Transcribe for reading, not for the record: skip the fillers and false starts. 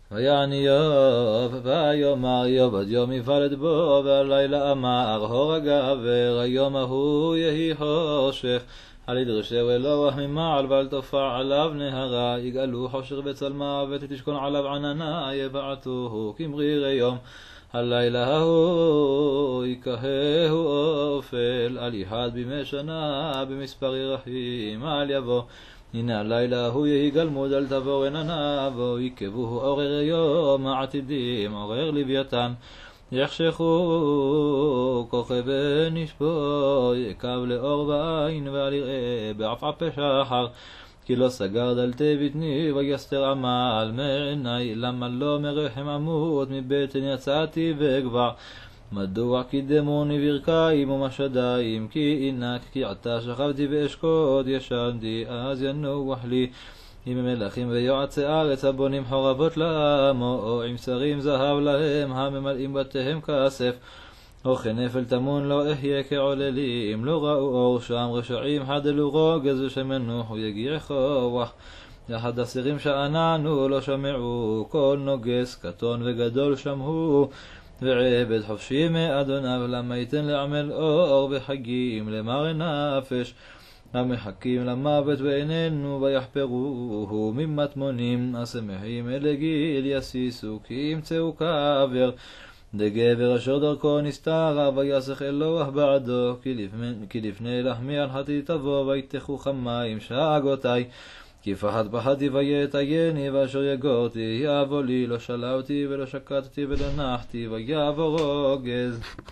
ויעני איוב, ויאמר איוב עד יום יפלט בו, והלילה אמר הור הגבר, היום ההוא יהי חושך. אל ידרשהו אלוה ממעל, ואל תופע עליו נהרה, יגאלו חושך בצלמה, ותשכון עליו עננה, יבעטוהו כמריר יום. הלילה ההוא יקההו אופל, אל יחד בימי שנה, במספר ירחים אל יבוא. הנה הלילה ההוא יהי גלמוד, אל תבוא עננה בו, יקבוהו עורר יום העתידים, עורר לוויתן. יחשכו כוכבי נשבו, יקב לאור בעין, ואל יראה בעפעפי שחר. כי לא סגר דלתי בטני, ויסתר עמל מעיני, למה לא מרחם עמוד, מבטן יצאתי ואגבע. מדוע קידמוני ברכיים ומשדיים, כי אינק, כי עתה שכבתי ואשקוד, ישנתי, אז ינוח לי. עם מלכים ויועצי ארץ, הבונים חורבות לעמו, או עם שרים זהב להם, הממלאים בתיהם כסף. או כנפל תמון לא אחיה כעוללים, לא ראו אור שם, רשעים חדלו רוגז ושמנוחו יגיע כוח. יחד אסירים שעננו לא שמעו, כל נוגס קטון וגדול שמעו. ועבד חופשי מאדוניו, למה ייתן לעמל אור בחגים למרי נפש. המחכים למוות בעינינו, ויחפרוהו ממטמונים, השמחים אל גיל יסיסו, כי ימצאו קבר. דגבר אשר דרכו נסתרה, ויסך אלוה בעדו, כי לפני לחמי על חתי תבוא, ויתכו חמיים שאגותי. כי פחדתי ויתעייני, ואשר יגורתי יבוא לי, לא שלבתי ולא שקטתי ולא נחתי, ויעבור רוגז.